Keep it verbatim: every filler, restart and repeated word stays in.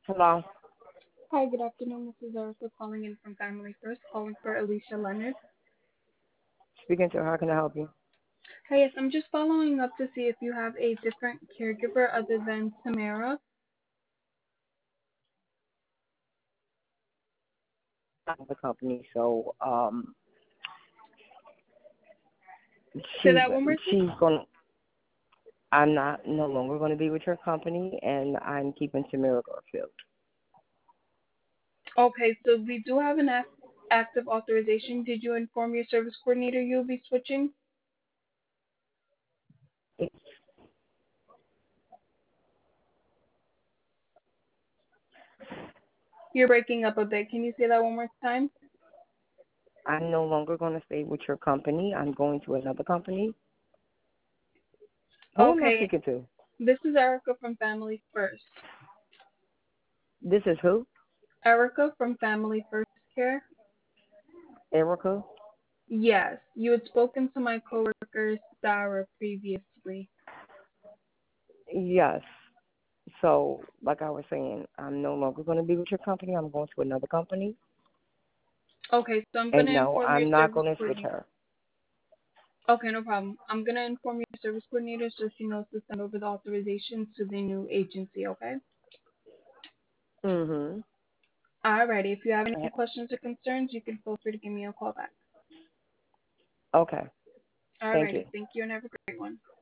Hello. Hi, good afternoon. This is Erica calling in from Family First, calling for Alicia Leonard. Speaking to her, how can I help you? Hi, yes, I'm just following up to see if you have a different caregiver other than Tamara. I'm the company, so um, Say she's that one more time. she's going. I'm not no longer going to be with her company, and I'm keeping Tamara Garfield. Okay, so we do have an act- active authorization. Did you inform your service coordinator you'll be switching? You're breaking up a bit. Can you say that one more time? I'm no longer going to stay with your company. I'm going to another company. Who am I Okay, speaking to? this is Erica from Family First. This is who? Erica from Family First Care? Erica. Yes, you had spoken to my coworker Sarah previously. Yes. So, like I was saying, I'm no longer going to be with your company. I'm going to another company, Okay, so I'm going and to no, inform your I'm not service going to switch coordinator. her. Okay, no problem. I'm going to inform your service coordinator so she knows to send over the authorization to the new agency, okay? Mhm. Alrighty, if you have any questions or concerns, you can feel free to give me a call back. Okay. Thank you. Alrighty, thank you and have a great one.